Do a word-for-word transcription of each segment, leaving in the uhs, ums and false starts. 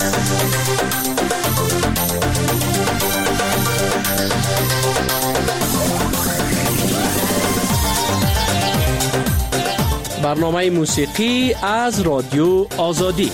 برنامه موسیقی از رادیو آزادی.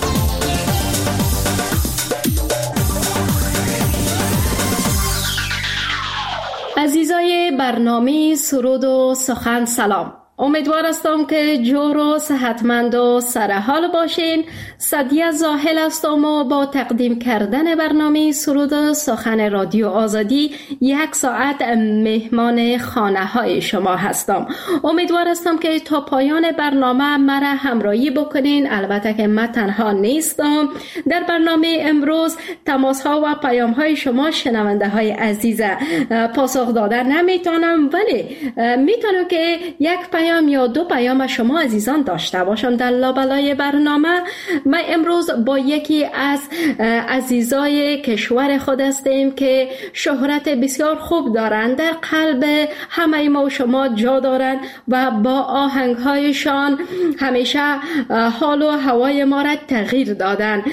عزیزای برنامه سرود و سخن سلام. امیدوار هستم که جور و صحتمند و سرحال باشین. سعدیه زاهل هستم و با تقدیم کردن برنامه سرود و سخن رادیو آزادی یک ساعت مهمان خانه های شما هستم. امیدوار هستم که تا پایان برنامه مرا همراهی بکنین. البته که من تنها نیستم. در برنامه امروز تماس ها و پیام های شما شنونده های عزیز پاسخ دادن نمیتونم، ولی میتونم که یک پیام یا دو پیام شما عزیزان داشته باشم در لابلای برنامه. ما امروز با یکی از عزیزای کشور خود هستیم که شهرت بسیار خوب دارند، در قلب همه ما و شما جا دارند و با آهنگهایشان همیشه حال و هوای ما را تغییر دادن.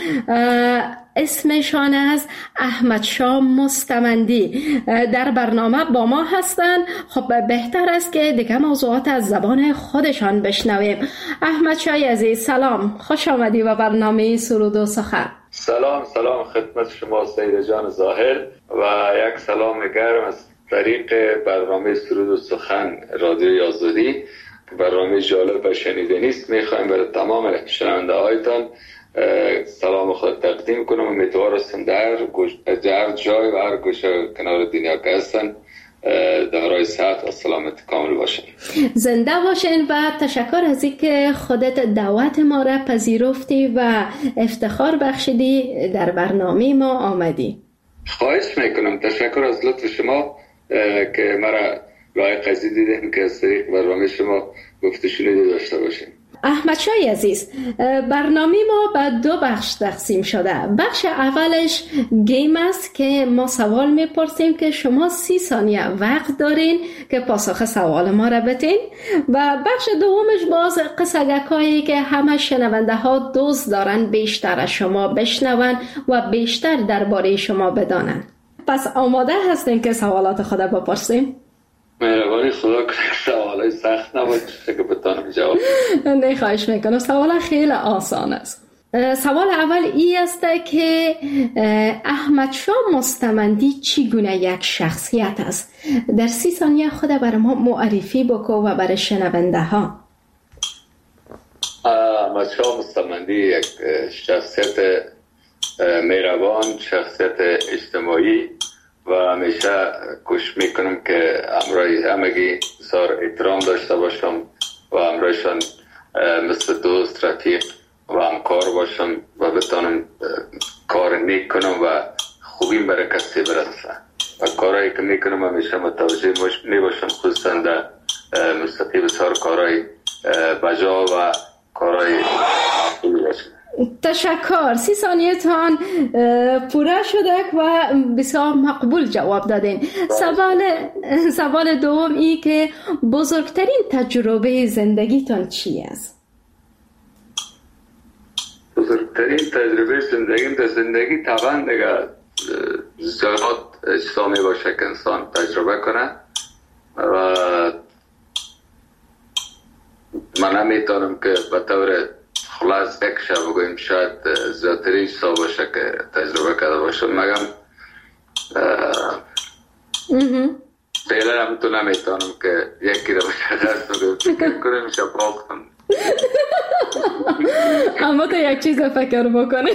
اسمشان از احمدشاه مستمندی در برنامه با ما هستند. خب بهتر است که دیگه موضوعات از زبان خودشان بشنویم. احمدشاه عزیز سلام، خوش آمدی به برنامه سرود و سخن. سلام سلام خدمت شما سید جان ظاهر و یک سلام گرم از طریق برنامه سرود و سخن رادیو آزادی. برنامه جالب و شنیدنی است. میخوایم برای تمام شنونده هایتان سلام خود تقدیم کنم. امیدوار هستم در هر جای و هر گوشه کنار دنیا که هستن دارای صحت و سلامت کامل باشن. زنده باشین و تشکر از اینکه خودت دعوت ما را پذیرفتی و افتخار بخشیدی در برنامه ما آمدی. خواهش میکنم. تشکر از لطف شما که مرا لایق قضیه دیدیم که از طریق برنامه شما گفته شنیده داشته باشیم. احمدشاه عزیز، برنامه ما به دو بخش تقسیم شده. بخش اولش گیم است که ما سوال میپرسیم که شما سی ثانیه وقت دارین که پاسخ سوال ما را بدین، و بخش دومش باز قصه‌گویی که همه شنونده ها دوست دارن بیشتر از شما بشنون و بیشتر درباره شما بدانن. پس آماده هستین که سوالات خود بپرسیم؟ مهربانی خدا کنه سوالای سخت نباشه که بتونم جواب. نه خواهش میکنم. سوال خیلی آسان است. سوال اول ای است که احمدشاه مستمندی چگونه یک شخصیت است؟ در سی ثانیه خود برای ما معرفی بکو و برای شنونده ها. احمدشاه مستمندی یک شخصیت مهربان، شخصیت اجتماعی و همیشه کوشش میکنم که همراهی همگی بسیار احترام داشته باشم و همراهشان مثل دوست، رفیق و همکار باشم و بتانم کار نیک کنم و خوبیم برای کسی برسه و کارهایی که میکنم همیشه متوجه میباشم، خصوصا در مستقی بسیار کارهای بجا و کارهای خوبی باشم. تشکر. سی ثانیه تان پوره شده و بسیار مقبول جواب دادین. سوال سوال دوم ای که بزرگترین تجربه زندگیتان چی است؟ بزرگترین تجربه زندگیم در زندگی طبعا دیگه زیاد اجتماعی باشه که انسان تجربه کنه و من نمیتونم که به طور خلاص یک شب بگویم شاید زیادتری حساب باشه که تجربه کرده باشم، مگم فعلا هم تو نمیتونم که یکی رو بشخص بگویم فکر کنیم میشه باختم. اما تو یک چیز فکر بکنیم.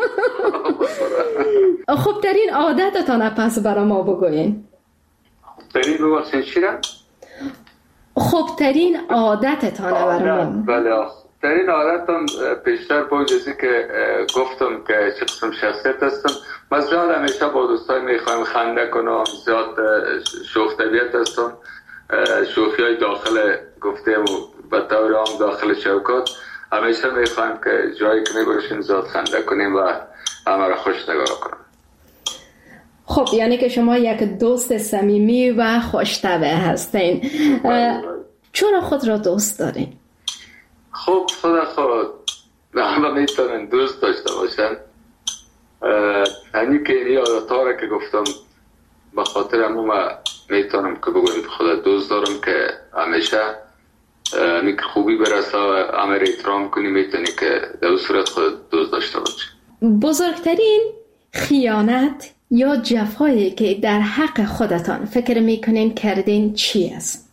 خوب ترین عادتتان پس برای ما بگوین. خوب ترین ببخشین چی را؟ خوب ترین عادتتان برای ما. بله در این عادتم پیشتر با اجازه که گفتم که چه قسم شخصیت هستم، من زیاد همیشه با دوستای میخوایم خنده کنم، زیاد شوخ طبیعت هستم، شوخی های داخل گفتیم به طور عام داخل شوکات همیشه میخوایم که جایی که میباشیم زیاد خنده کنیم و همه را خوش نگاه کنیم. خب یعنی که شما یک دوست صمیمی و خوش‌طبع هستین. چرا خود را دوست دارین؟ خب خدا خود همه میتونن دوست داشته باشن همین که یادتا را که گفتم به خاطر همون ما میتونم که بگویم خدا دوست دارم که همیشه میک خوبی برسه و همه احترام کنی، میتونی که در صورت خود دوست داشته باشی. بزرگترین خیانت یا جفایی که در حق خودتان فکر میکنین کردین چی است؟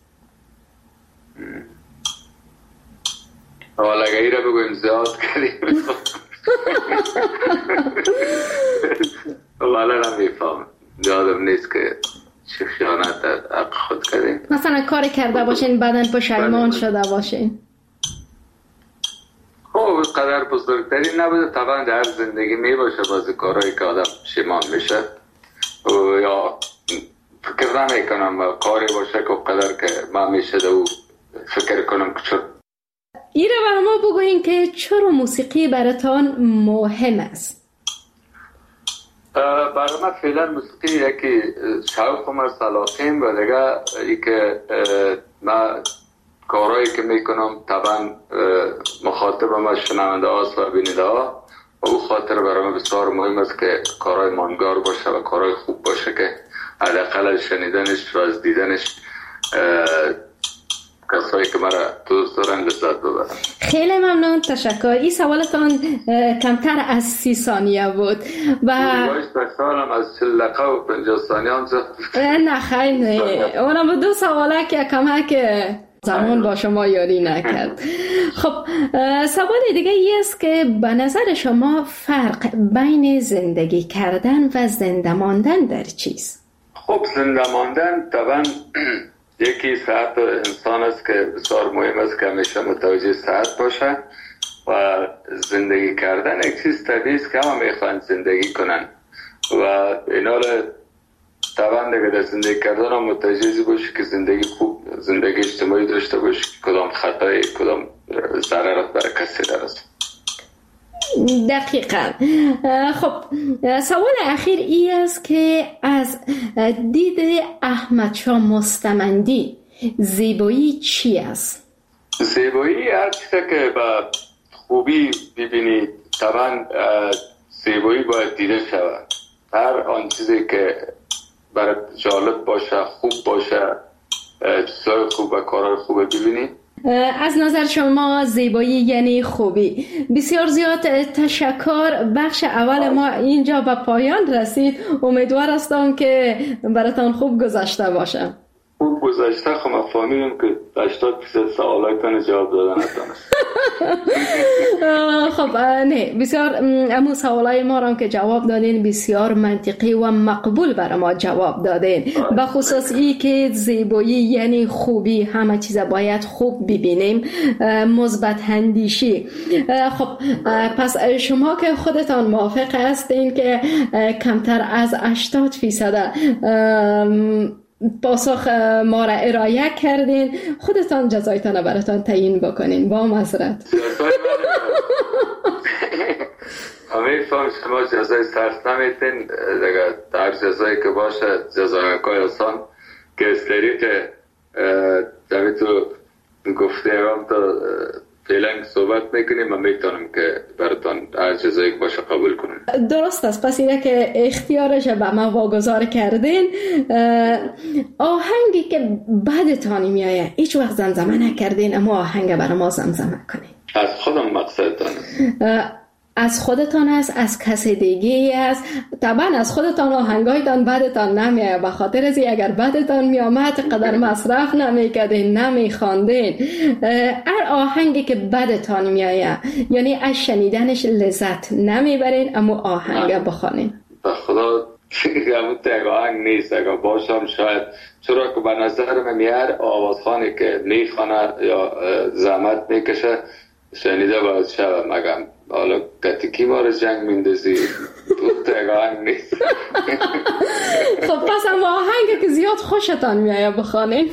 حالا اگه ای را بگویم زیاد کردیم والا نمیفهم، یادم نیست که چه خیانت در حق خود کردیم. مثلا کاری کرده باشین بعدن پشیمان شده باشین. خب قدر بزرگتری نبوده، طبعا در زندگی می باشه بازی کارهایی که آدم پشیمان میشه یا فکر نمی کنم کاری باشه که قدر که من میشه دو فکر کنم که چرا. ایره برای ما بگوین که چرا موسیقی براتان مهم است؟ برای من فعلا موسیقی یکی شوقم است، علاقه‌ام و دیگه ای که من کارهایی که میکنم طبعا مخاطب ما شنونده هاست و بیننده ها و او خاطر برای من بسیار مهم است که کارهای ماندگار باشه و کارهای خوب باشه که حداقل شنیدنش و از دیدنش کسایی که مرا دوست دارن لذت ببرن. خیلی ممنون، تشکر. این سوالتان کمتر از سی ثانیه بود و باید بسالم از چل دقیقه و پنجاه ثانیه هم زد. نه خیلی نه، اونم دو سواله که کمک زمان با شما یاری نکرد. خب سوال دیگه ای است که به نظر شما فرق بین زندگی کردن و زنده ماندن در چیست؟ خب زنده ماندن طبعا یکی صحت انسان است که بسیار مهم است که همیشه متوجه صحت باشه و زندگی کردن یک چیز طبیعی است که همه میخوان زندگی کنن و اینا را طبعا دیگه در زندگی کردن هم متوجه باشی که زندگی خوب، زندگی اجتماعی داشته باشی، کدام خطای کدام ضررت برای کسی درست. دقیقا. خب سوال اخیر ای است که از دید احمد شاه مستمندی زیبایی چی است؟ زیبایی هر چیزی که با خوبی ببینی، طبعا زیبایی باید دیده شود. هر آن چیزی که برای جالب باشه، خوب باشه، چیزای خوب و کارهای خوب ببینی. از نظر شما زیبایی یعنی خوبی. بسیار زیاد تشکر. بخش اول ما اینجا به پایان رسید. امیدوار هستم که براتان خوب گذشته باشه. خوب گذشته. خب من فهمیدم که هشتاد درصد سوالاتون جواب دادن نتونست. خب نه، بسیار امو سوالای ما را که جواب دادین بسیار منطقی و مقبول برای ما جواب دادین. به خصوص ای که زیبایی یعنی خوبی، همه چیز باید خوب ببینیم، مثبت اندیشی. خب پس شما که خودتان موافق هستین که کمتر از هشتاد درصد پاسخ ما را ارائه کردین، خودتان جزایتان براتان تعیین بکنین با معذرت. همه فهم شما جزای سخت نمیتین دیگه، در جزایی که باشه جزای که آسان که استری که جمعی تو گفته هم تا فعلا صحبت میکنیم، من میتونم که براتان هر جزایی که باشه قبول کنم. درست است. پس اینه که اختیارش به ما واگذار کردین. آهنگی که بعدتان میایه هیچ وقت زمزمه نکردین اما آهنگ برای ما زمزمه کنین. از خودم مقصدتان از خودتان است، از کسی دیگه است. طبعا از خودتان آهنگایتان بعدتان نمیایه، به خاطر از اگر بعدتان میامد قدر مصرف نمیکردین، نمیخواندین. هر آهنگی که بعدتان میایه یعنی از شنیدنش لذت نمیبرین اما آهنگ بخوانین. به خدا همون تک آهنگ نیست، اگر باشم شاید، چرا که به نظر من هر آوازخانی که میخوانه یا زحمت میکشه شنیده باید شود. مگم حالا کتکی ما رو جنگ میندازی تو تک آهنگ نیست. خب پس هم آهنگ که زیاد خوشتان میایه بخوانین.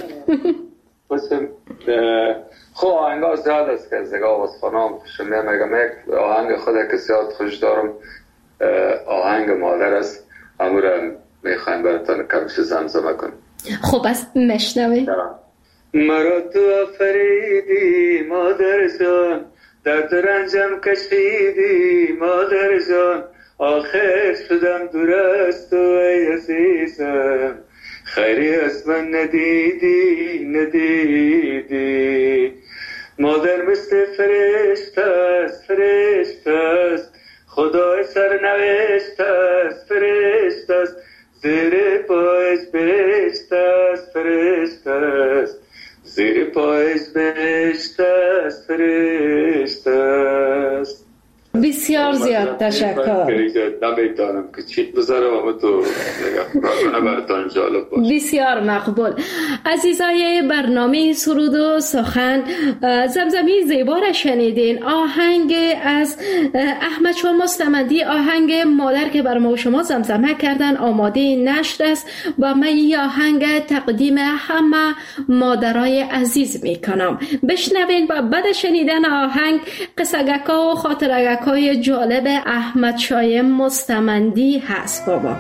خب آهنگ ها زیاد است که از دیگه آوازخانه هم خوشم میاد. مگم یک آهنگ خود که زیاد خوش دارم آهنگ مادر است، همون رو میخوایم براتان کمش زمزمه کنم. خب از مشنوی. مرا تو آفریدی مادر جان، درد رنجم کشیدی مادر جان، آخر شدم دور از تو ای عزیزم، خیری از من ندیدی ندیدی. مادر مثل فرشته است فرشته است، خدای سرنوشت است فرشته است، زیر پایش بهشت است فرشته است، زیر پایش بهشت است فرشته است. بسیار زیاد تشکر. نمیدانم که چی بذارم اما تو نگاه براتان جالب باشه. بسیار مقبول. عزیزای برنامه سرود و سخن، زمزمه زیبا را شنیدین. آهنگ از احمد شاه مستمندی، آهنگ مادر که بر ما و شما زمزمه کردن، آماده نشر است و من این آهنگ تقدیم همه مادرای عزیز میکنم. بشنوین و بعد شنیدن آهنگ قصگکا و خاطرگکا های جالب احمد شاه مستمندی هست. بابا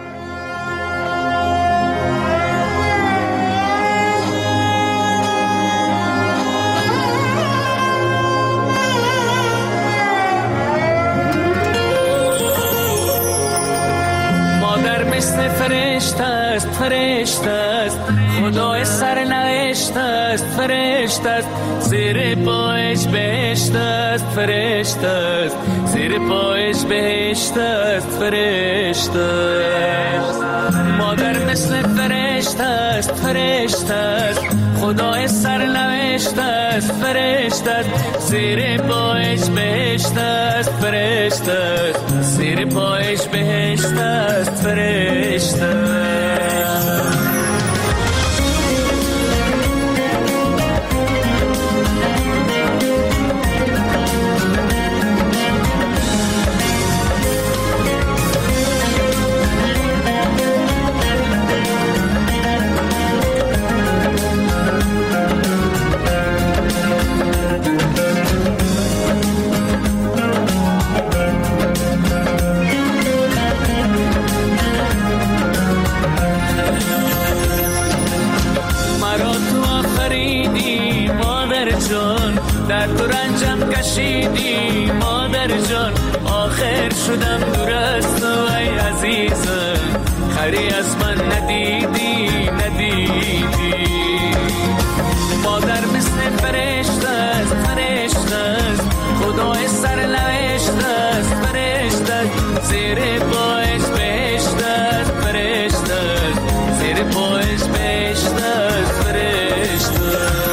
مادر مثل فرشته است فرشته است، خدای سرنوشت است فرشته است، زیر پایش بهشت است فرشته است، زیر پایش بهشت است فرشته است. مادر مثل فرشته است فرشته است، خدای سرنوشت است فرشته است، زیر پایش بهشت است فرشته است، زیر پایش بهشت است فرشته است. در تو رنجم کشیدی مادر جان، آخر شدم دور از تو ای عزیزم، خیری از من ندیدی ندیدی. مادر مثل فرشته است فرشته است، خدای سرنوشت است فرشته است، زیر پایش بهشت است فرشته است، زیر پایش بهشت است فرشته است.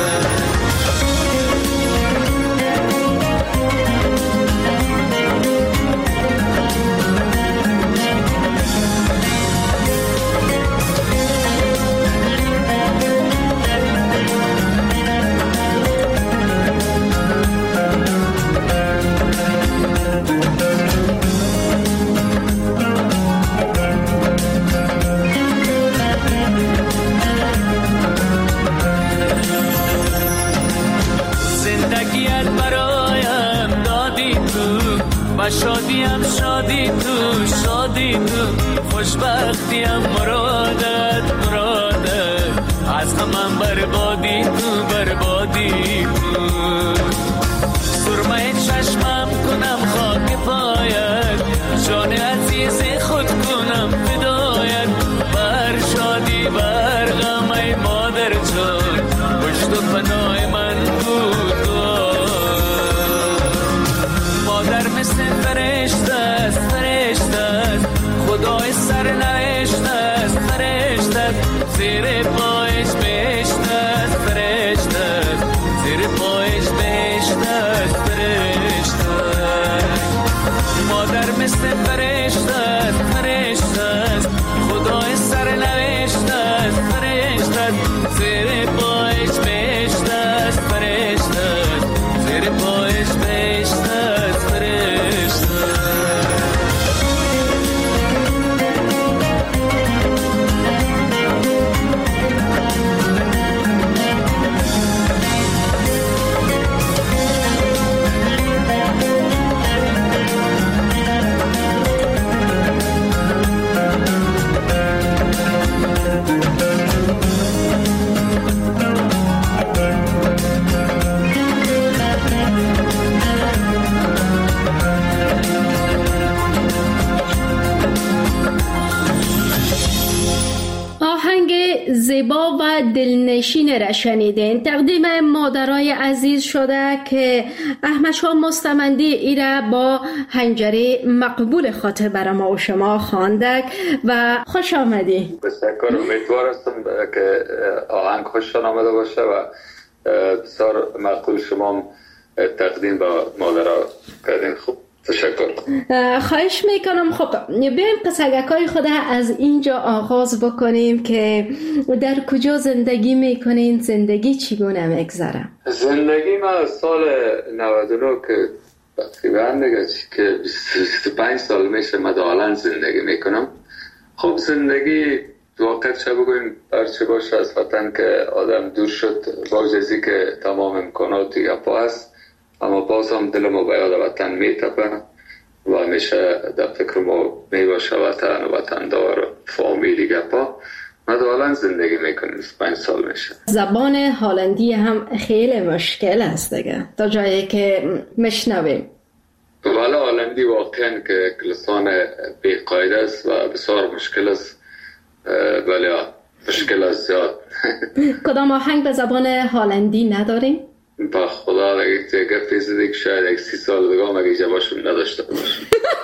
شادیم شادی تو شادی تو، خوشبختیم مرادت مرادت، از غمم بربادی تو بربادی تو. سرمه چشمم کنم خاک پایت، جان عزیز خود کنم فدایت، بر شادی بر غم ای مادر جان، پشت و پناه من بود. مادر مثل فرشته است فرشته است، خدای سرنوشت است فرشته است، زیر پایش بهشت است فرشته است، زیر پایش بهشت است فرشته است. مادر مثل فرشته است فرشته است، خدای سرنوشت است فرشته است، زیر پایش بهشت است فرشته است، زیر پایش بهشت است فرشته. زیبا و دلنشین را شنیدین. تقدیم مادرای عزیز شده که احمد شاه مستمندی ایره با حنجره مقبول خاطر برای ما و شما خواندک و خوش آمدی. بسیار امیدوار هستم که آهنگ خوششان آمده باشه و بسیار مقبول شما تقدیم با مادرها کردین. خوب، تشکر. خواهش میکنم. خب بیایم قصگکای خود از اینجا آغاز بکنیم که در کجا زندگی میکنین؟ زندگی چگونه میگذره؟ زندگی ما سال نود و نه که تقریبا دیگه که بیست و پنج سال میشه من دالان زندگی میکنم. خب زندگی واقعا چه بگویم برچه باشه از وطن که آدم دور شد، با جزی که تمام امکانات گپا هست، اما باز هم دل ما به یاد وطن میتپه و همیشه در فکر ما میباشه وطن و وطن دار فامیلی گپا. ما دالان زندگی میکنیم، پنج سال میشه. زبان هلندی هم خیلی مشکل است دیگه تا جایی که میشنویم. والا هلندی واقعا که لسان بی‌قاعده است و بسیار مشکل است، ولی مشکل است زیاد. کدام آهنگ به زبان هلندی نداریم؟ با خدا دیگه گفتی زدی که شاید یک سی سال دیگه هم اگه جوابشون نداشته باشه.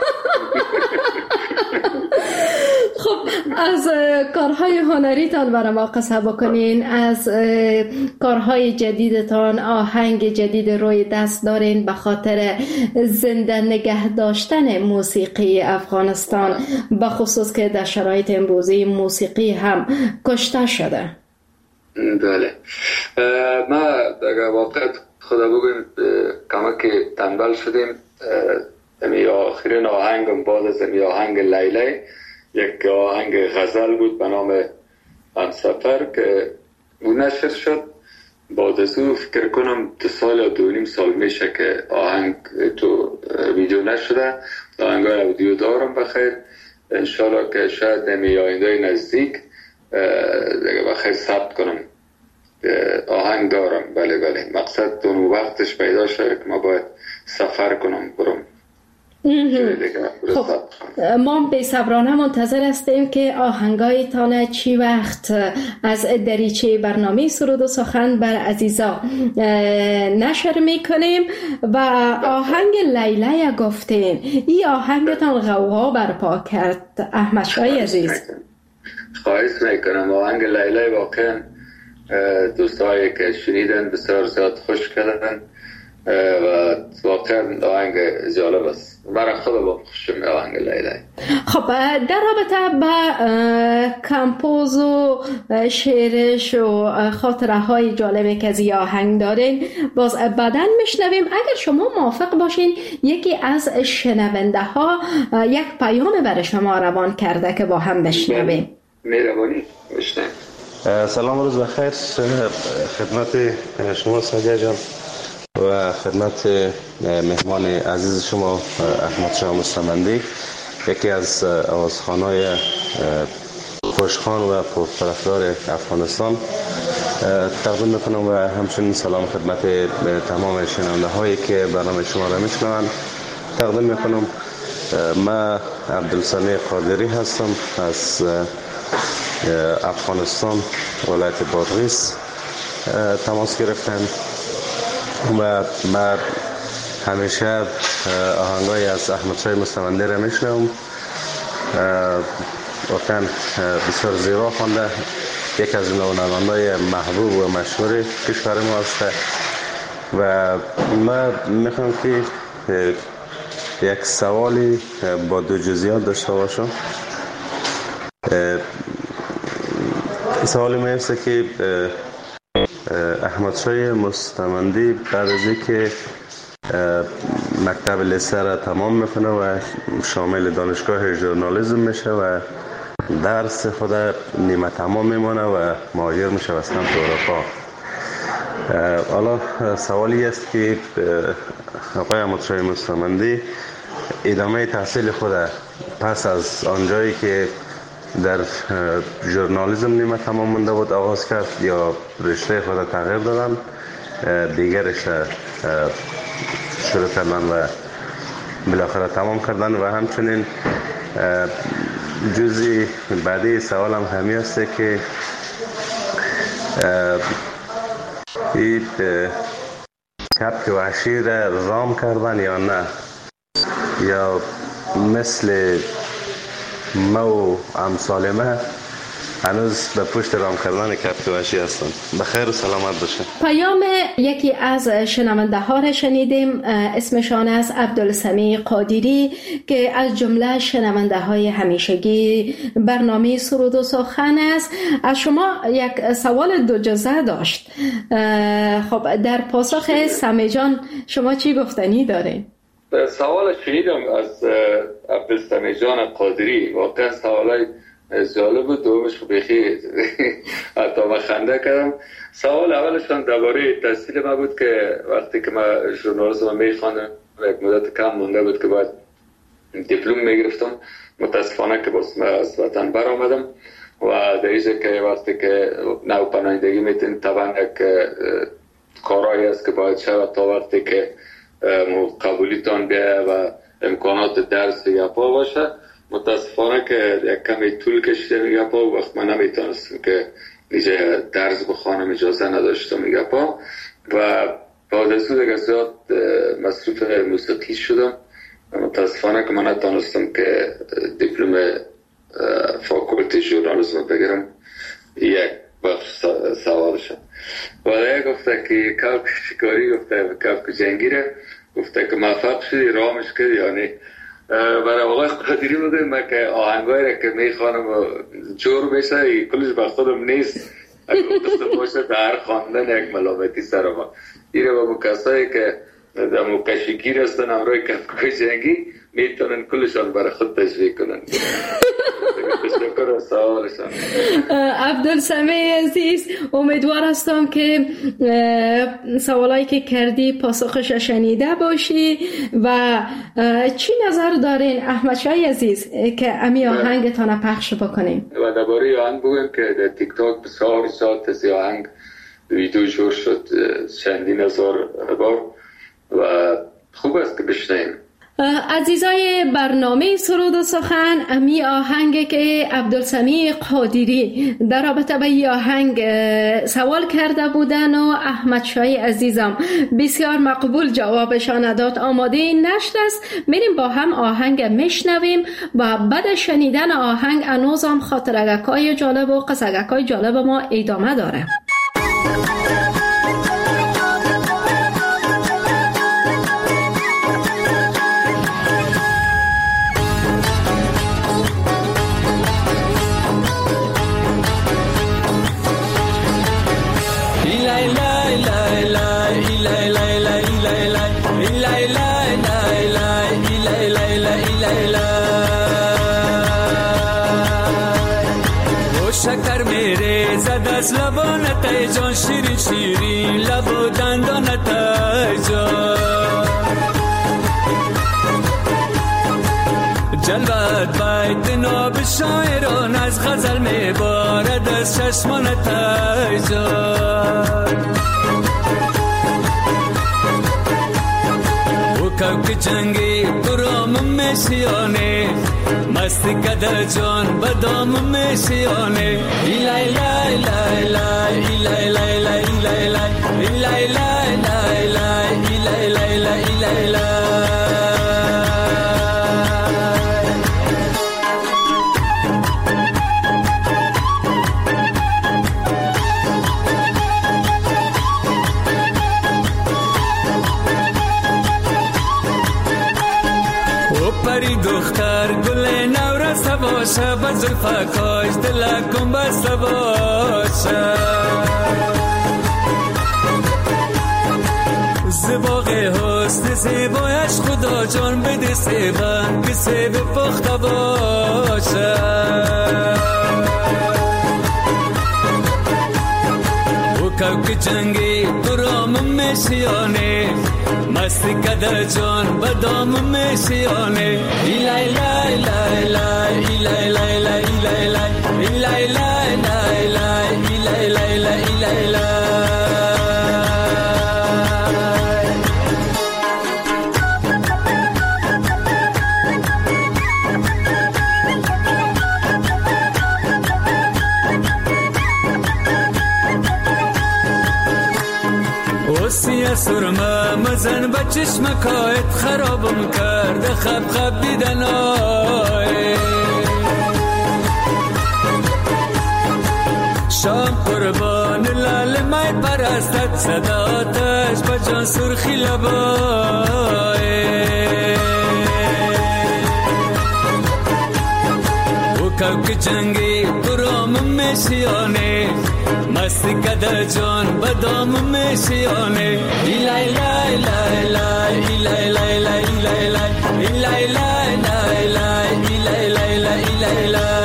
خب از کارهای هنریتان برای ما قصه بکنین. از کارهای جدیدتان آهنگ جدید روی دست دارین به خاطر زنده نگه داشتن موسیقی افغانستان، به خصوص که در شرایط امروزی موسیقی هم کشته شده. بله، ما در واقع خدا بگویم کمک تنبل شدیم. امی آخرین آهنگم بعد از امی آهنگ لیلی یک آهنگ غزل بود به نام همسفر که اون نشر شد. بعد از او فکر کنم دو سال یا دو نیم سال میشه که آهنگ تو ویدیو نشده. آهنگ های ویدیو دارم بخیر، انشالله که شاید امی آینده نزدیک دیگه بخیر ثبت کنم. آهنگ دارم، بله بله. مقصد اون وقتش پیدا شده که ما باید سفر کنم برم. خب ما به صبرانه منتظر هستیم که آهنگایتان چی وقت از دریچه برنامه سرود و سخن بر عزیزا نشر میکنیم. و آهنگ لیلی گفتین، این آهنگتان غوغا برپا کرد احمد شاه عزیز. خواهش میکنم. آهنگ لیلی واقعا دوستایی که شنیدن بسیار زیاد خوش کردن و واقعا آهنگ جالب است. برای خود با خوشم آهنگ لیلی. خب در رابطه با کمپوز و شعرش و خاطره های جالبی که از این آهنگ دارین باز بعداً میشنویم. اگر شما موافق باشین یکی از شنونده ها یک پیام برای شما روان کرده که با هم بشنویم. مهربانی بشنویم. سلام و روز بخیر خدمت شما سادیا جان و خدمت مهمان عزیز شما احمد شاه مستمندی، یکی از آوازخوان‌های خوشخوان و پرطرفدار افغانستان. تقدیم میکنم و همچنین سلام خدمت تمام شنونده هایی که برنامه شما را میشنوند تقدیم میکنم. من عبدالسمیع قادری هستم از افغانستان، ولایت بادغیس تماس گرفتم و من همیشه آهنگای از احمد شاه مستمندی را میشنوم. واقعا بسیار زیبا خوانده، یک از نواننده‌های محبوب و مشهور کشور ما است و من میخوام که یک سوالی با دو جزئیات داشته باشم. سوالی میفته که احمد شاه مستمندی بعد از اینکه مکتب لیسه را تمام میکنه و شامل دانشگاه ژورنالیسم میشه و درس خود نیمه تمام میمونه و مهاجر میشه به سمت اروپا. حالا سوالی است که آقای احمد شاه مستمندی ادامه تحصیل خود پس از آنجایی که در ژورنالیسم نیمه تمام مونده بود آغاز کرد یا رشته خود تغییر دادن، دیگر رشته شروع کردن و بالاخره تمام کردن؟ و همچنین جزئی بعدی سوالم همین است که این کبک وحشی را رام کردن یا نه، یا مثل ما و امثال ما هنوز به پشت رام کردن کبک وحشی هستند. بخیر و سلامت باشه. پیام یکی از شنونده ها را شنیدیم، اسمشان است عبدالسمیع قادری که از جمله شنونده های همیشگی برنامه سرود و سخن است. از شما یک سوال دو جزء داشت. خب در پاسخ سمی جان شما چی گفتنی دارین؟ سوال شنیدم از عبدالسمیع جان قادری، واقعا سوالای جالب بود. دومش بخی حتی ما خنده کردم. سوال اولشان درباره تحصیل ما بود که وقتی که ما ژورنالیسم میخواندم یک مدت کم مونده بود که باید دیپلم میگرفتم. متاسفانه که باز ما از وطن برآمدم و در اینجا که وقتی که نو پناهندگی میتین طبعا یک کارایی است که باید شود تا وقتی که قبولیتان بیه و امکانات درس یا پا باشه. متاسفانه که یک کمی طول کشیده میگه پا و وقت من نمیتونستم که اینجا درس بخوانم، اجازه نداشتم میگه پا و بعد از اون زیاد مصروف موسیقی شدم. متاسفانه که من نتونستم که دیپلم فاکولتی ژورنالیسم بگیرم. یک بخش سوال شد. ولی گفته که کبک شکاری، گفته کبک جنگیره، گفته که موفق شدی رامش کردی یا نه. برای آقای قادری بودیم من که آهنگایی را که میخوانم و جور میشه کلش به خودم نیست، اگه دست باشه در خواندن یک ملامتی سر ما. ایره با کسایی که در مکشگیر هستن امروی کبکای جنگی میتونن کلشان برای خود تشویق کنن. تشکر از سوالشان. عبدالسمیع عزیز، امیدوار هستم که سوالایی که کردی پاسخش شنیده باشی. و چی نظر دارین احمد شاه عزیز که امی آهنگتان پخش بکنیم؟ و درباره آهنگ بگویم که در تیک تاک بسیار ساعت از آهنگ ویدیو جور شد چندین هزار بار و خوب است که بشنیم. عزیزای برنامه سرود و سخن، امی آهنگ که عبدالسمیع قادری در رابطه با این آهنگ سوال کرده بودن و احمد شاه عزیزم بسیار مقبول جوابشان داد. آماده نشد است، میریم با هم آهنگ میشنویم و بعد شنیدن آهنگ انوزم خاطرگکای جالب و قصگکای جالب ما ادامه داره. شکر میره زد از لبانتای جان، شیرین شیرین لب و دندانتای جان، جلوت باید ناب شاعران از غزل میبارد از چشمانتای جان. او کوک جنگی برام میشیانه، مستی کده جان بدام میشیانه. ایلای لای لای لای ایلای لای لای ایلای لای ایلای لای لای لای ایلای لای لای ایلای لای. پری دختر گل نورسته باشه، با زلفکاش دلکم بسته باشه، زباق حسن زیبایش خدا جان بده سیبن که سیب پخته باشه. او کوک جنگی برام میشیانه، مستی کده جان بدام میشیانه. ایلای لای لای لای ایلای لای لای ایلای لای ایلای لای لای لای ایلای لای لای ایلای لای. سرمه مزن به چشمکایت خرابم کرد خب خب دیدن آی شام قربان لال مای پرستت صداتش به جان سرخی لبای او کوک جنگی برام میشیانه مستی کده جان بدام میشیانه ایلای لای لای لای ایلای لای لای ایلای لای ایلای لای لای لای ایلای لای لای ایلای لای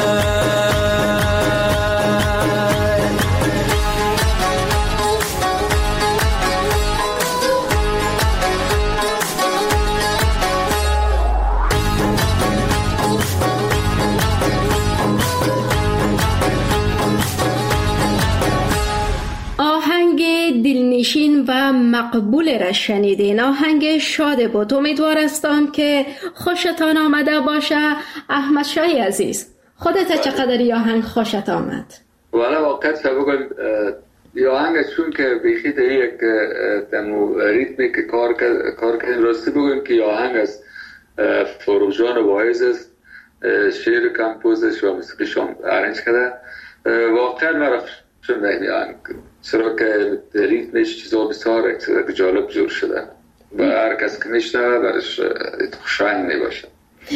دلنشین و مقبول را شنیدین. آهنگ شاد بود. امیدوار هستم که خوشتان آمده باشه. احمد شاهی عزیز خودت چقدر این آهنگ خوشت آمد؟ والا واقعا بگم این آهنگ چون که بیخی در یک دمو ریتمی که کار کار کردن راستی بگم که آهنگ از فروجان واعظ است، شعر کمپوزش و موسیقیش هم ارنج کرده. واقعا مرا چون این آهنگ چرا که ریتمش چیزا بسیار جالب جور شده و هر کس که میشنوه برش خوشایند میباشه.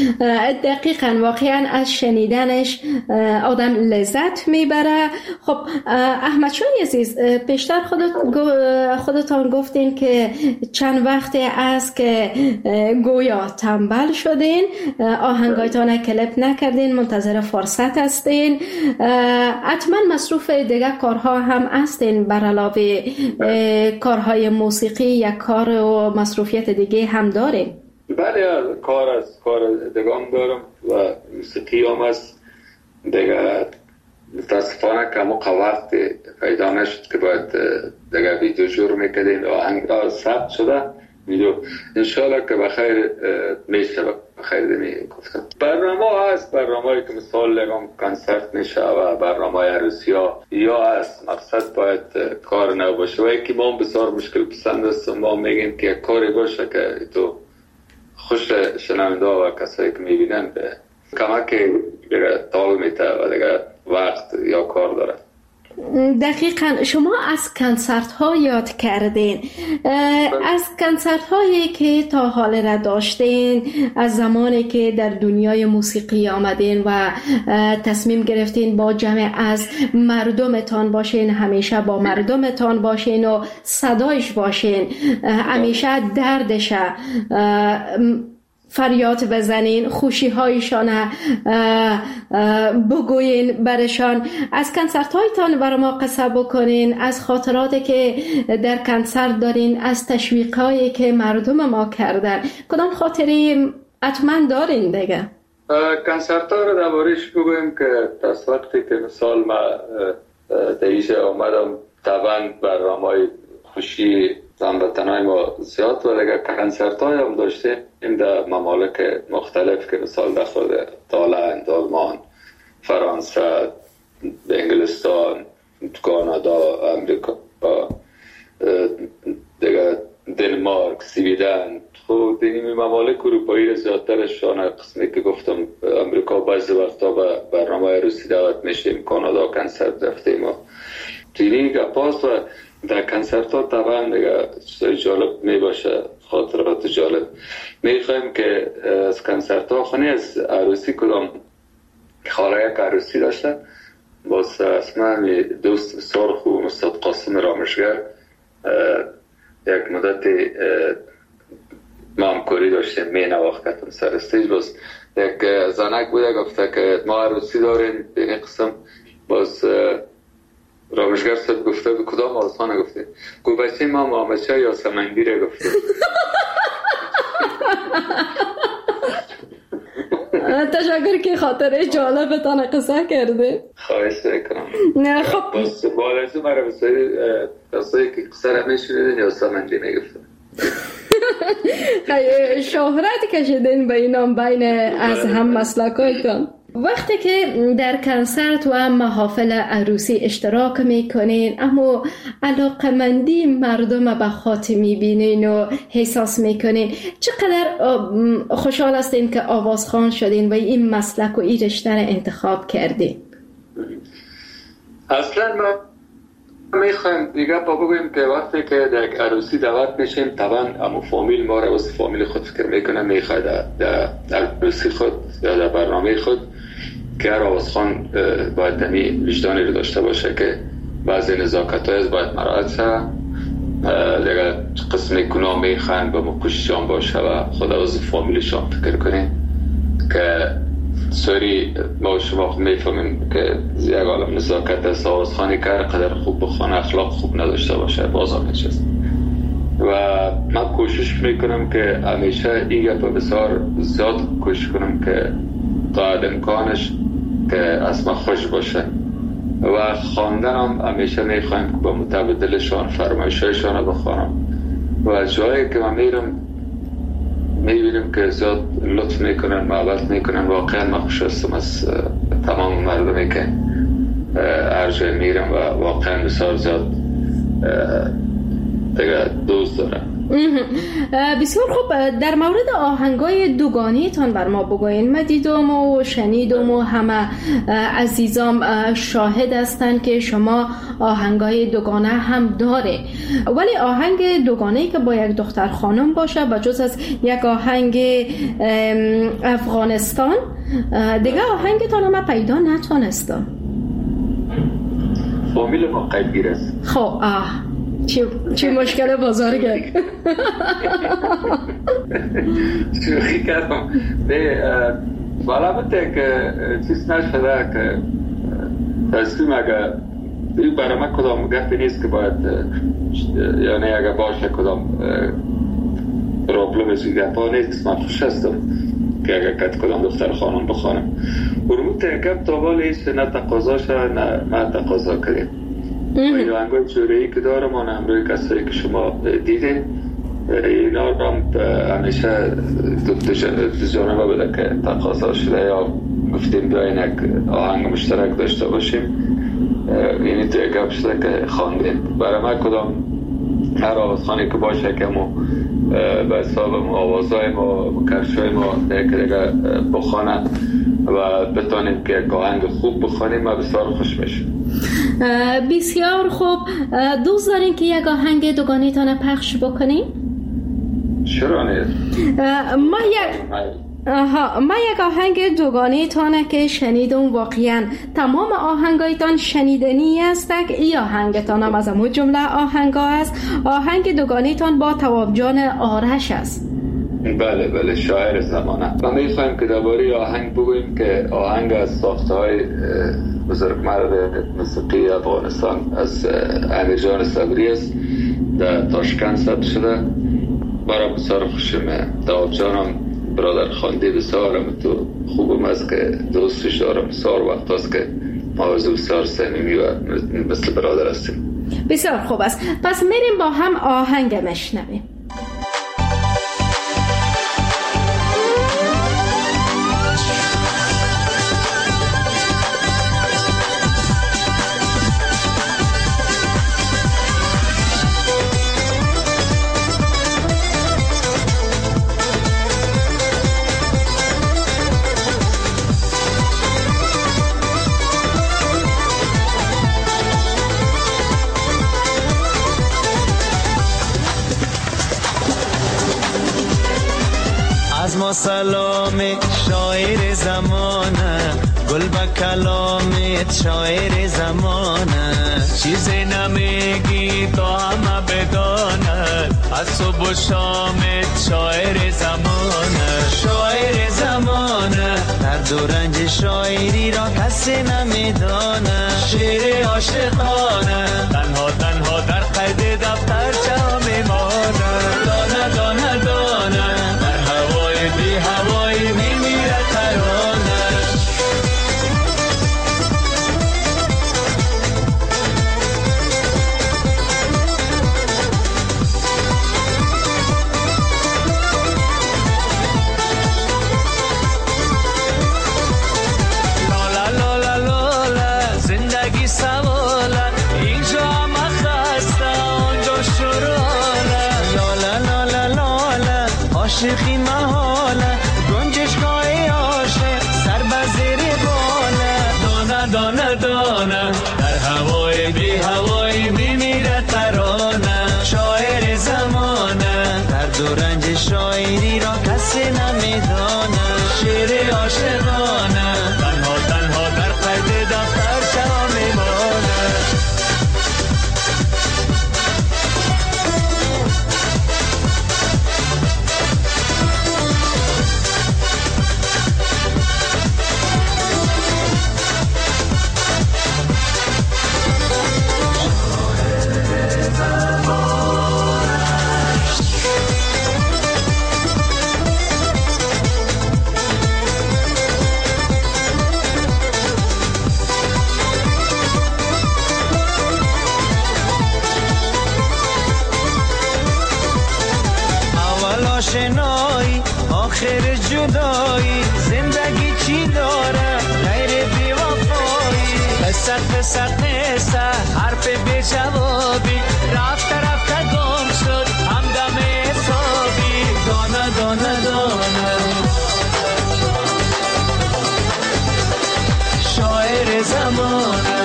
دقیقاً واقعاً از شنیدنش آدم لذت میبره. خب احمد شاهی عزیز پیشتر خودت خودتان گفتین که چند وقت است که گویا تنبل شدین، آهنگایتان کلیپ نکردین، منتظر فرصت هستین. حتما مصروف دیگه کارها هم هستین بر علاوه کارهای موسیقی یا کار و مصروفیت دیگه هم دارین؟ بله کار از کار دگام دارم و موسیقی هم است دیگه. متاسفانه که موقع وقت پیدا نشد که باید دیگه ویدیو جور میکردیم و آهنگ ثبت شده ویدیو انشالله که بخیر میشه بخیر دمی گفتم. برنامه هست، برنامه که مثال لگم کنسرت میشه و برنامه عروسی ها یا هست. مقصد باید کار نو باشه و یکی ما بسیار مشکل پسند است. ما میگیم که کاری باشه که تو خوش شنونده و کسایی که میبینن به کمک دیگه تال میته و دیگه وقت یا کار داره. دقیقاً شما از کنسرت ها یاد کردین. از کنسرت هایی که تا حال را داشتین از زمانی که در دنیای موسیقی آمدین و تصمیم گرفتین با جمع از مردمتان باشین، همیشه با مردمتان باشین و صدایش باشین، همیشه دردش فریاد بزنین، خوشی هایشان بگوین برشان. از کنسرت هایتان برای ما قصه بکنین، از خاطراتی که در کنسرت دارین، از تشویق هایی که مردم ما کردن. کدام خاطری حتما دارین دیگه؟ کنسرت ها رو دربارش بگویم که از وقتی که مثال ما دیشه آمدم طبعا برنامه‌های خوشی هموطنای ما زیاد و دیگه کنسرت های هم داشته این در ممالک مختلف که مثال در خود تایلند، آلمان، فرانسه، انگلستان، کانادا، امریکا، دیگه دنمارک، سویدن. خب این ممالک اروپایی زیادترشان قسمی که گفتم امریکا بعضی وقتا به برنامه روسی دعوت میشیم، کانادا کنسرت رفتیم و تینی گپاس و در کنسرت ها طبعا دیگه چیزای جالب می باشه، خاطرات جالب. می خواهیم که از کنسرت ها خونی از عروسی کدام خاله یک عروسی داشته باز اسمه دوست بسیار خوب استاد قاسم رامشگر یک مدت ما همکاری داشتیم می نواختم سر استیج. باز یک زنک بوده گفته که ما عروسی داریم به این قسم. باز رامشگر صد گفته به کدام آسانه گفته گو بچه ما مامچه یا سمنگیره گفته. تشکر که خاطره جالبتان قصه کرده. خواهش کنم. نه خب بس بالازو مرا بسایی قصه که قصه را میشونیدن یا سمنگی میگفته. شهرت کشیدین به اینام بین از هم مسلکایتان. وقتی که در کنسرت و محافل عروسی اشتراک میکنین اما علاقمندی مردم به خاطر میبینین و احساس میکنین، چقدر خوشحال هستین که آوازخوان شدین و این مسلک و این رشته را انتخاب کردین؟ اصلا ما میخوایم دیگه با بگویم که وقتی که در عروسی دعوت میشیم طبعا امو فامیل ما را واسه فامیل خود فکر میکنه، میخواد در عروسی خود یا در برنامه خود که هر آوازخوان باید دمی وجدانی رو داشته باشه که بعضی نزاکت های باید مراعات شه، دیگه قسمی گناه میخوایم به مکوششان باشه و خود از فامیلشان فکر کنیم که سوری ما شما میفهمیم که یک عالم نزاکت است. آوازخوانی که قدر خوب بخوانه اخلاق خوب نداشته باشه بازار نشست و من کوشش میکنم که همیشه این گپ بسیار زیاد کوشش کنم که تا امکانش که اسم خوش باشه و خواندن هم همیشه میخوایم که با متبدلشان فرمایشایشان رو بخوانم و جایی که من میرم میبینیم که زیاد لطف میکنن، محبت میکنن. واقعا من خوش هستم از تمام مردمی که هر جای میرم و واقعا بسیار زیاد دیگه دوست دارم. بسیار خوب، در مورد آهنگای دوگانی تان بر ما بگوین. من دیدم و شنیدم و همه عزیزام شاهد هستند که شما آهنگای دوگانه هم داره، ولی آهنگ دوگانه‌ای که با یک دختر خانم باشه بجز از یک آهنگ افغانستان دیگه آهنگتان هم پیدا نتونستم. فامیل ما قیدگیر است. خب آه چی چی مشکل بزرگه. شوخی کردم. نه البته که چیز نشده که تصمیم اگر این برای من کدام گفتی نیست که باید یعنی اگر باشه کدام پرابلم از این گفت ها نیست. من خوش هستم که اگر کت کدام دختر خانم بخوانم برمون ترکب تا بالا ایست نه تقاضا شد نه من تقاضا کریم. این آهنگای جوره‌ای که دارم آن همروی کسایی که شما دیدین اینا رو هم همیشه دو جانبه بوده که تقاضا شده یا گفتیم بیاین یک آهنگ مشترک داشته باشیم. اینی توی گپ شده که خواندیم. برای من کدام هر آوازخوانی که باشه که ما به حساب ما آوازهای ما کرشای ما دیگه بخوانه و بتانیم که آهنگ خوب بخوانیم و بسیار خوش میشیم. بسیار خوب. دوست دارین که یک آهنگ دوگانه تانه پخش بکنیم؟ چرا نیست؟ ما یک آها ما یک آهنگ دوگانه تانه که شنیدم واقعا تمام آهنگایتان شنیدنی است. ای آهنگتان هم از همون جمله آهنگا است. آهنگ دوگانه تان با تواب جان آرش است. بله بله شاعر زمانه. ما میخوایم که درباره آهنگ بگوییم که آهنگ از ساخته های بزرگمرد موسیقی افغانستان از امیر جان صبری است. در تاشکند ثبت شده. برای بسیار خوشمه. تواب جانم برادر خانده بسیارم تو خوبم است که دوستش دارم. بسیار وقت است که ما از بسیار صمیمی و مثل برادر هستیم. بسیار خوب است. پس میریم با هم آهنگ مشنویم. ما سلام شاعر زمانه گل با کلامت شاعر زمانه چیزی نمیگی تا همه بدانه از صبح و شامت شاعر زمانه شاعر زمانه درد و رنج شاعری را کسی نمیدانه شعر عاشقانه تنها تنها در قید دفتر جا میمانه دانه دانه دانه بی هوایی میمیره ترانش در هوای بی هوای میمیره ترانه. شاعر زمانه درد و رنج شاعری را کسی نمیدانه. شعر عاشقانه تنها تنها در قید دفتر چرا میمانه. آشنایی آخر جدایی، زندگی چی داره غیر بی وفایی. قصت قصت نیسته حرف بی جوابی، رفته رفته گم شد همدم حسابی. دانه دانه دانه شاعر زمانه،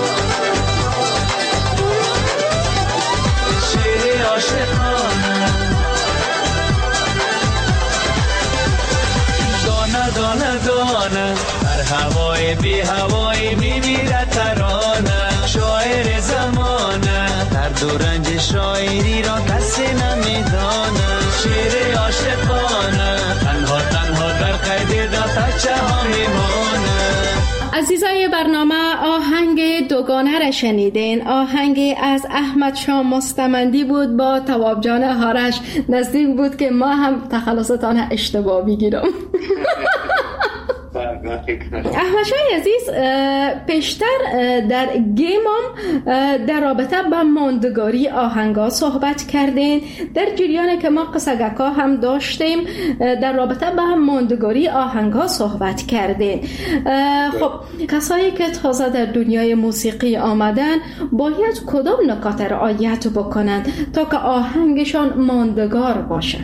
شعر عاشقانه. دانه دانه در هوای بی هوای میمیره ترانه. شاعر زمانه درد و رنج شاعری را کسی نمیدانه. شعر عاشقانه تنها تنها در قید دفتر چه ها میمانه. عزیزای برنامه، آهنگ دوگانه را شنیدین. آهنگ از احمد شاه مستمندی بود با تواب جان هارش. نزدیک بود که ما هم تخلصتان اشتباه بگیرم. احمد شاه عزیز، پیشتر در گیمم در رابطه با ماندگاری آهنگا صحبت کردین. در جریان که ما قصگکا هم داشتیم در رابطه با ماندگاری آهنگا صحبت کردین. خب کسایی که تازه در دنیای موسیقی آمدن باید کدام نکات رعایت بکنند تا که آهنگشان ماندگار باشه؟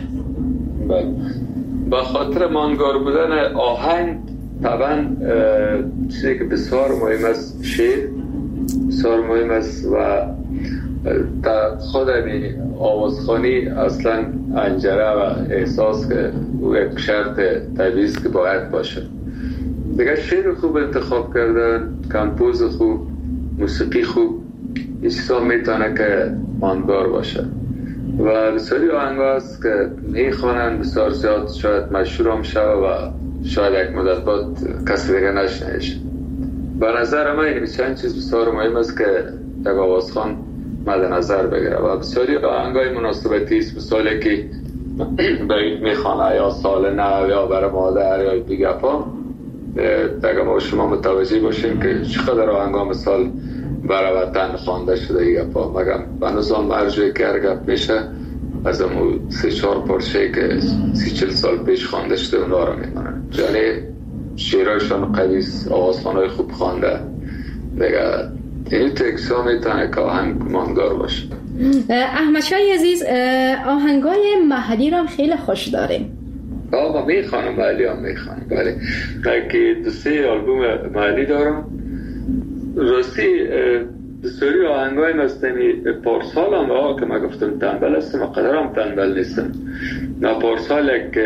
با خاطر ماندگار بودن آهنگ طبعا چیزی که بسیار مهم است شعر بسیار مهم است و در خود این آوازخوانی اصلا انجره و احساس که او یک شرط طبیعی است که باید باشه. دیگه شعر خوب انتخاب کردن، کمپوز خوب، موسیقی خوب، این چیزا میتونه که ماندگار باشه. و بسیاری آهنگا هست که میخوانن بسیار زیاد شاید مشهور هم شود و شاید یک مدت بعد کسی دیگه نشنهش. به نظر من این چند چیز بسیار مهم است که یک آوازخوان مد نظر بگیره و بسیاری آهنگای مناسبتی است. مثالی که برید میخوانه یا سال نو یا برای مادر یا دیگه پا دیگه ما شما متوجه باشیم که چقدر آهنگا مثال برای وطن خوانده شده دیگه پا مگم بنظام مرجوی که هرگب میشه از امو سی چار پارچه که سی چل سال پیش خوانده شده اونا رو میمانن. یعنی شیرایشان قویس، آوازخوانای خوب خوانده دیگه این تکسا میتونه که آهنگ ماندگار باشه. احمد شاه عزیز، آهنگای محلی رو خیلی خوش داریم. آقا میخوانم محلی هم میخوانم بله که دو سه آلبوم محلی دارم. راستی بسیاری آهنگای مستمی پارسال هم آقا که من گفتم تنبل هستم و قدر هم تنبل نیستم. نه پارسال یک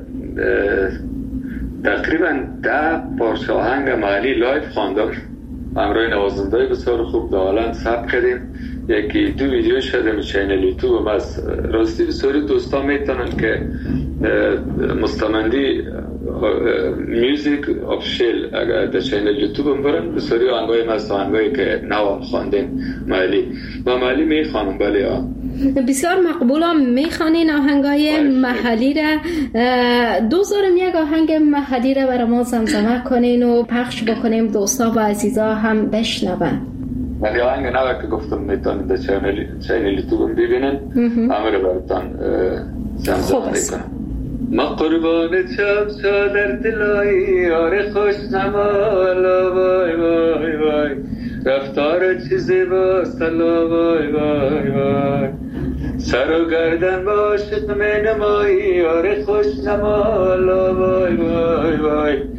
تقریبا ده پارچه آهنگ محلی لایف خواندم همراه نوازنده بسیار خوب دالان ثبت کردیم. یکی دو ویدیو شده چینل یوتیوب از راستی بسیاری دوستان میتونن که مستمندی میوزیک آفیشیل اگر در چینل یوتیوب هم برن بسیاری آهنگای مست آهنگایی که نو خواندیم محلی و محلی میخوانم بله ها بسیار مقبولم میخوانین آهنگای محلی را. دوزارم یک آهنگ محلی را برای ما زمزمه کنین و پخش بکنیم دوستا و عزیزا هم بشنون. ولی آهنگ نوه که گفتم میتونید در چینل یوتیوب ببینن همه رو براتان زمزمه میکنم. ما قربان چاپ در دلای یار خوش نمالا وای وای وای رفتار چیزی با سلا وای وای وای سر و گردن با عاشق می نمایی یار خوش نمالا وای وای وای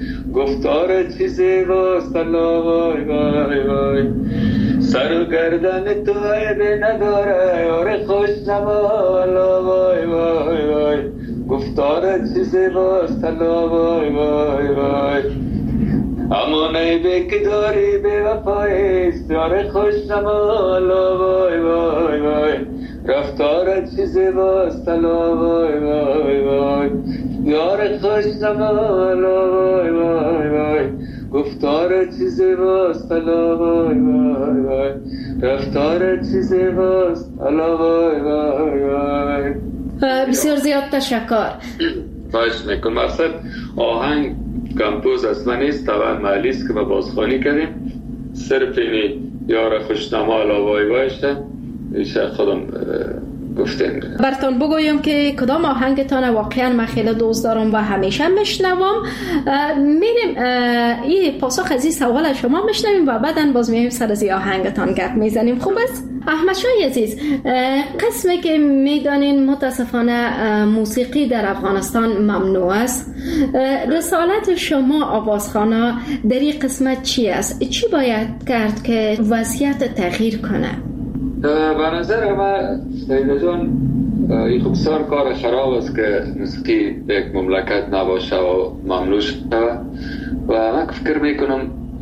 گفتار چیزی باست الله وای وای وای سر و گردن تو عیبی نداره یار خوش نما الله وای وای وای گفتار چیزی باست الله وای وای وای اما نیبه که داری بی وفایست یار خوش نما الله وای وای وای رفتار چیزی باست الله وای وای وای یار خوش نما الله وای وای وای گفتار چیزی باست الله وای وای وای رفتار چیزی باست الله وای وای وای. بسیار زیاد تشکر. خواهش میکنم. مقصد آهنگ کمپوز از من نیست، طبعا محلی است که ما بازخوانی کردیم. صرف اینی یار خوشنما الله وای وایشه ایشه خودم گفتیم. براتون بگویم که کدام آهنگتان واقعا من خیلی دوست دارم و همیشه میشنوم. میریم این پاسخ از این سوال شما میشنویم و بعدن باز میایم سر از این آهنگتان گپ میزنیم. خوب است؟ احمد شاه عزیز، قسمی که میدانین متاسفانه موسیقی در افغانستان ممنوع است، رسالت شما آوازخوانا در این قسمت چی است؟ چی باید کرد که وضعیت تغییر کنه؟ به نظر من سیده جان این خب بسیار کار خراب است که موسیقی به یک مملکت نباشه و ممنوع شده و من فکر میکنم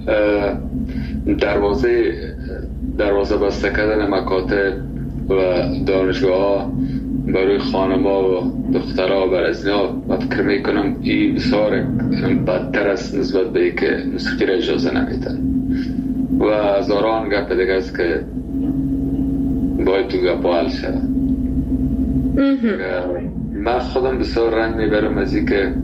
دروازه دروازه بسته کردن مکاتب و دانشگاه ها برای خانما و دخترها بر از اینا من فکر میکنم این بسیار بدتر است نسبت به این که موسیقی را اجازه نمیدن و هزاران گپ دیگه است که باید تو گپا حل شد. من خودم بسیار رنج میبرم از این که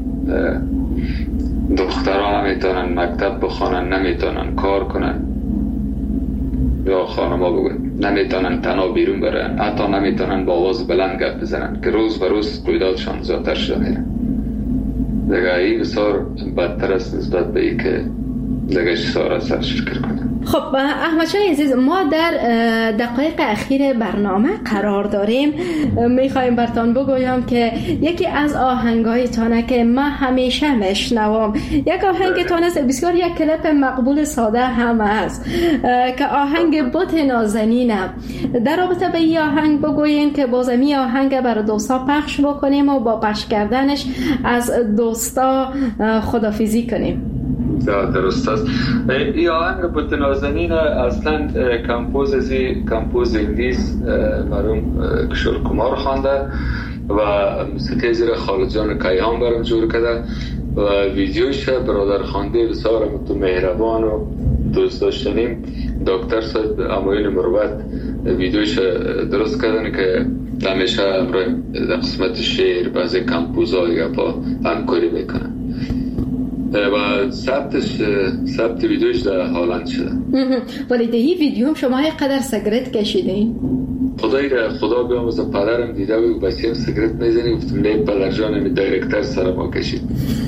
دخترها نمیتونن مکتب بخوانن، نمیتونن کار کنن یا خانما بگن نمیتونن تنها بیرون برن، حتی نمیتونن با آواز بلند گپ بزنن که روز به روز رویدادشان زیادتر شده میره. دیگه این بسیار بدتر است نسبت به این که دیگه سار از سرش فکر کنه. خب احمد شاه عزیز، ما در دقایق اخیر برنامه قرار داریم. میخوایم براتون بگویم که یکی از آهنگایتانه که من همیشه میشنوم، یک آهنگتان است بسیار یک کلیپ مقبول ساده هم است که آهنگ بت نازنینم. در رابطه به این آهنگ بگوین که بازمی آهنگ برای دوستا پخش بکنیم و با پخش کردنش از دوستا خدافیزی کنیم. درست است. این آهنگ بت نازنین اصلا کمپوز ازی کمپوز انگلیس مرحوم کشور کمار خوانده و موسیقی زیر خالد جان کیهان برام جور کرده و ویدیوش برادر خوانده بسیار متو مهربان و دوست داشتنیم دکتر صاحب اموین مروت ویدیوش درست کردن که همیشه در قسمت شعر بعضی کمپوزهای با همکاری میکنن و ثبتش ثبت ویدیوش در هالند شده. ولی در این ویدیو هم شما یک قدر سیگرت کشیدین؟ خدایی را خدا بیاموزه پدرم دیده بود بچه‌ام سیگرت میزنی، گفتم نه پدر جانم دایرکتر سر ما کشید.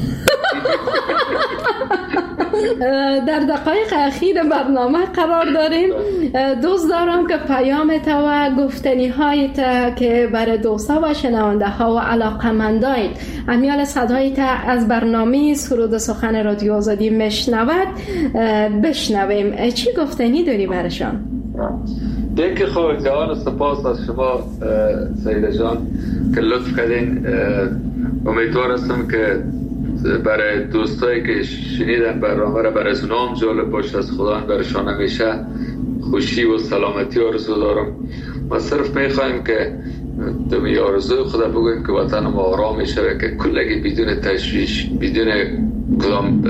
در دقایق اخیر برنامه قرار داریم. دوست دارم که پیامت و گفتنی هایت که برای دوستا و شنونده ها و علاقمندایت امیال صدایت از برنامه سرود سخن رادیو آزادی میشنود بشنویم. چی گفتنی داری برشان؟ دیگه خب جوان سپاس از شما سیده جان که لطف کردین. امیدوار هستم که برای دوستایی که شنیدن برنامه را برای اونام جالب باشه، از خدا برشان همیشه خوشی و سلامتی آرزو دارم. ما صرف میخوایم که دمی آرزوی خدا بگویم که وطن ما آرام شده، که کلگی بدون تشویش بدون کدام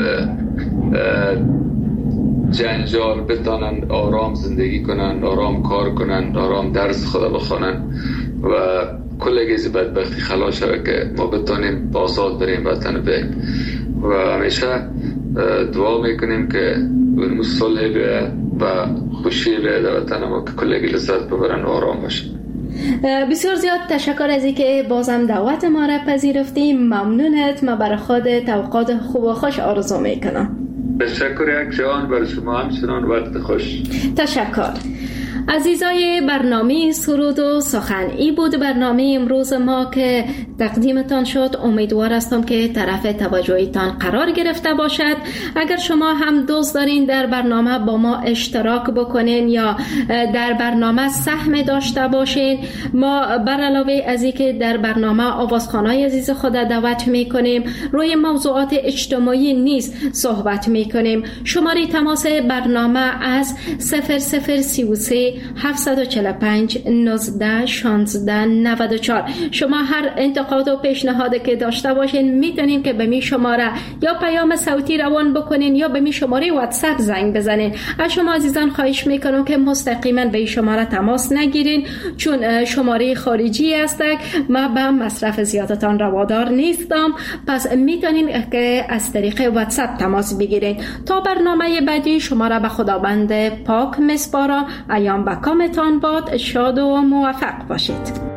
جنجال بتانن آرام زندگی کنن، آرام کار کنن، آرام درس خدا بخونن و کلگی از بدبختی خلاص شده که ما بتانیم آزاد بریم وطن بریم و همیشه دعا میکنیم که اون صلح بیه و خوشی بیه در وطن ما که کلگی لذت ببرن و آرام باشن. بسیار زیاد تشکر از اینکه بازم دعوت ما را پذیرفتی. ممنونت. ما برای خودت اوقات خوب و خوش آرزو میکنم. تشکر یک جوان برای شما همچنان وقت خوش. تشکر. عزیزای برنامه سرود و سخن، ای بود برنامه امروز ما که تقدیمتان شد. امیدوار هستم که طرف توجهتان قرار گرفته باشد. اگر شما هم دوست دارین در برنامه با ما اشتراک بکنین یا در برنامه سهم داشته باشین، ما بر علاوه از اینکه در برنامه آوازخوانای عزیز خود دعوت میکنیم، روی موضوعات اجتماعی نیز صحبت میکنیم. شماره تماس برنامه از صفر صفر سی و سه هفت چهار پنج نوزده شانزده نود و چهار. شما هر انتقاد و پیشنهادی که داشته باشین میتونین که به می شماره یا پیام صوتی روان بکنین یا به می شماره واتساپ زنگ بزنین. از شما عزیزان خواهش میکنم که مستقیما به این شماره تماس نگیرین، چون شماره خارجی است. ما به مصرف زیادتان روادار نیستم، پس میتونین که از طریق واتساپ تماس بگیرین. تا برنامه بعدی شما را به خداوند پاک میسپارم. ایام به کامتان باد. شاد و موفق باشید.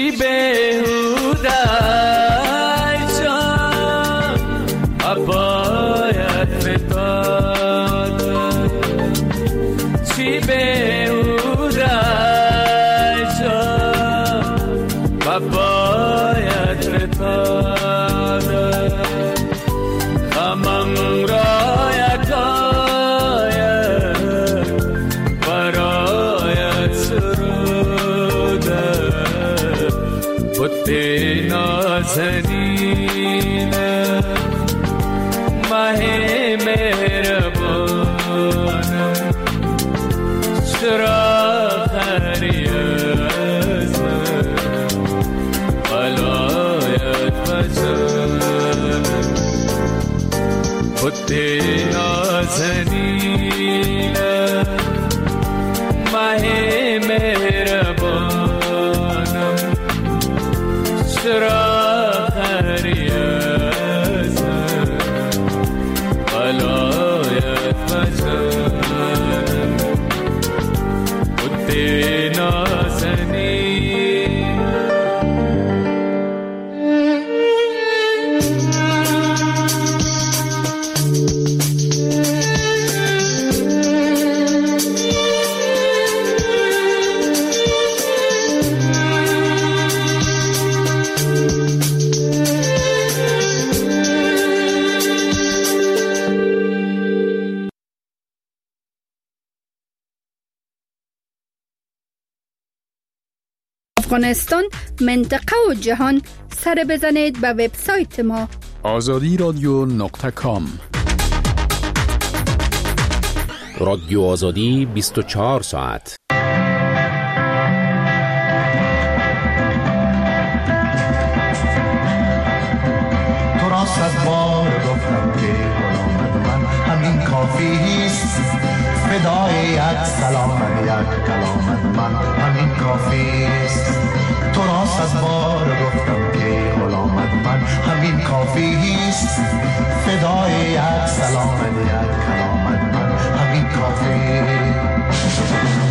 چی بهوده جان باید فتاد چی بهوده جان باید فتاد غمم را یکایک برایت سروده بت نازنین ماه مهربانم چرا خری از من ولایت بجانم بت نازنین ماه مهربانم چرا خری از من ولایت بجانم بت نازنین افغانستان، منطقه و جهان سر بزنید به وبسایت ما آزادی رادیو نقطه کام. رادیو آزادی بیست و چهار ساعت. تو را صد بار گفتم که غلامت من همین کافیست، فدای یک سلام یک کلامت من همین کافیست. تو را صد بار گفتم که غلامت من همین کافیست، فدای یک سلام یک کلامت من همین کافیست.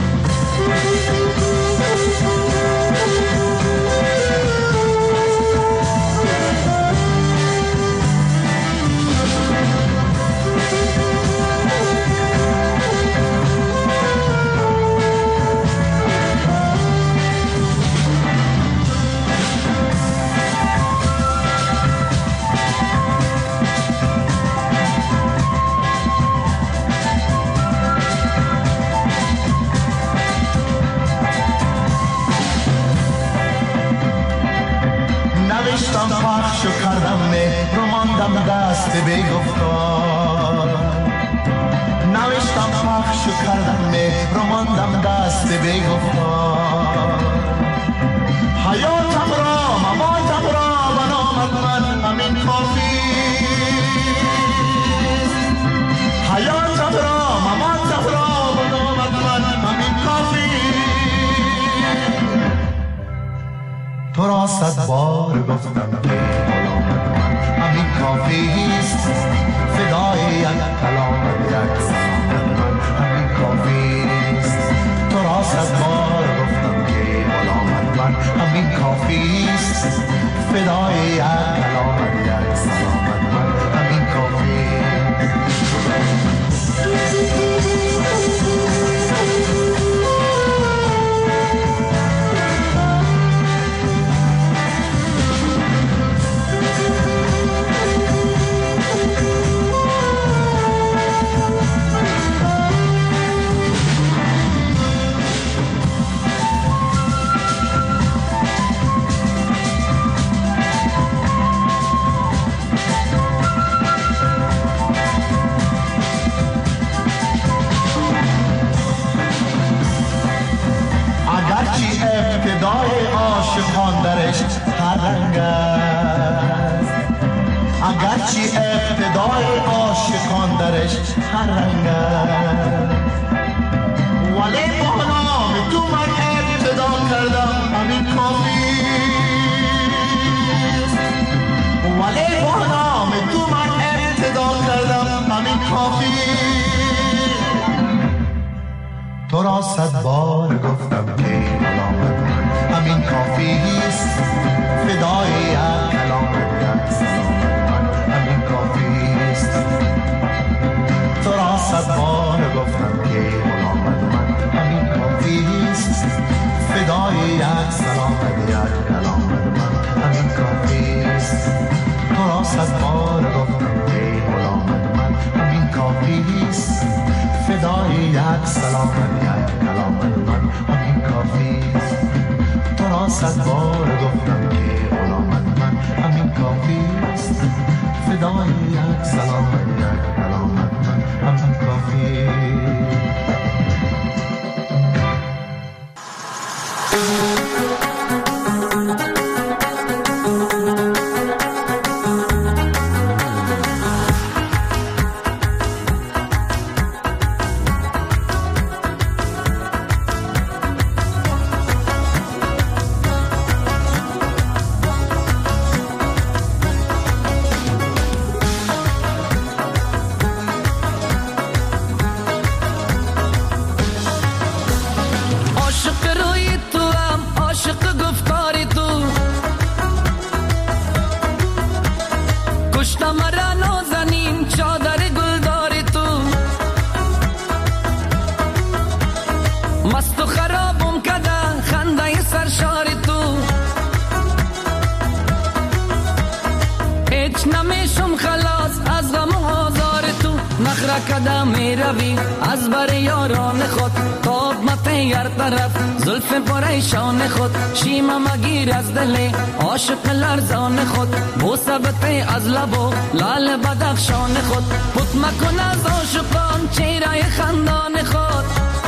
نوشتم پخش و کردم مهر و ماندم دست بی‌گفتار، نوشتم پخش و کردم مهر و ماندم دست بی‌گفتار. حیاتم را مماتم را به نامت من همین کافیست، حیاتم را مماتم را به نامت من همین کافیست. تو را صد بار گفتم که غلامت من همین کافیست، فدای یک کلامت یک سلامت من همین کافیست. تو را صد بار گفتم که غلامت من همین کافیست، فدای یک کلامت یک سلامت من همین کافیست. ابتدای عاشقان درش هر رنگ است، اگرچه ابتدای عاشقان درش هر رنگ است، ولی با نام تو من ابتدا کردم همین کافیست، ولی با نام تو من ابتدا کردم همین کافیست. تو را صد بار گفتم که غلامت من همین کافیست، صد بار گفتم که غلامت من همین کافی است، فدای یک سلام یک کلامت من همین کافی است. کدام می روی از بر یاران خود، تاب متیر طرف زلف پریشان خود، شیما مگیر از دل عاشق لرزان خود، بوسبت از لب و لال بدخشان خود، پت مکن از عاشقان چهره خندان خود،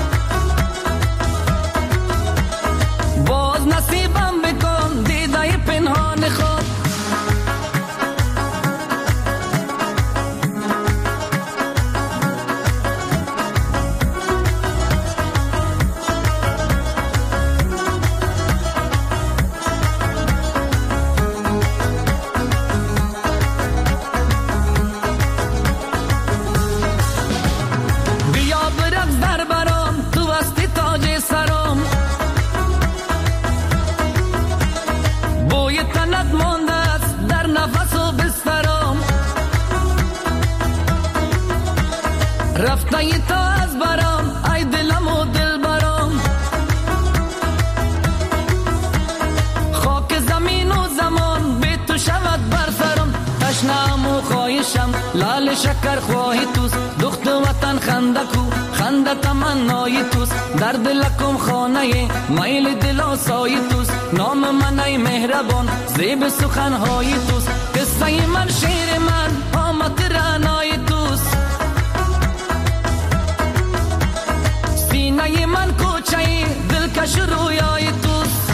باز نصیبم بکن دیده پنهان خود. رفتای تو از برام ای دلم و دل برام، خاک زمین و زمان به تو شود بر سرم، تشنم و خواهشم لال شکر خواهی توست، دخت وطن خندکو خنده تمنای توست، در دلکم خانه میل دل آسای توست، نام من ای مهربان زیب سخنهای توست، قصه من شعر من آمد رعنای توست، سینه من کوچه دلکش رویای توست.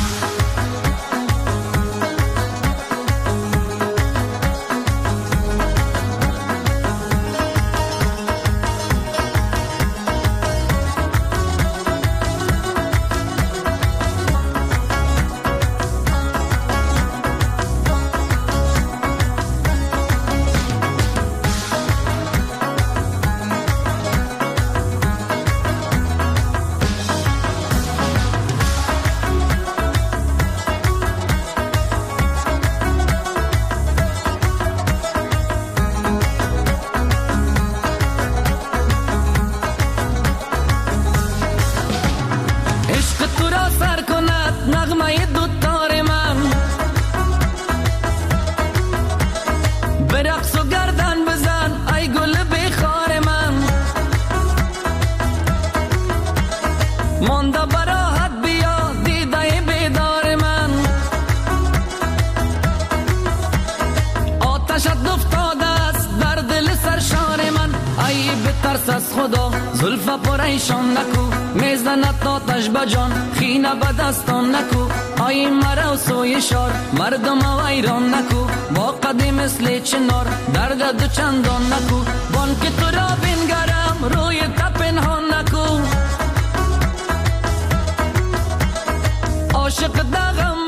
از خدا زلفا پریشان نکو، میزند آتش بجان خینه بدستان نکو، آی مرا و سوی شار مردم ویران نکو، با قدی مثل چنار درد دو چندان نکو، بان که تو را بنگرم روی تپنهان نکو، عاشق دغم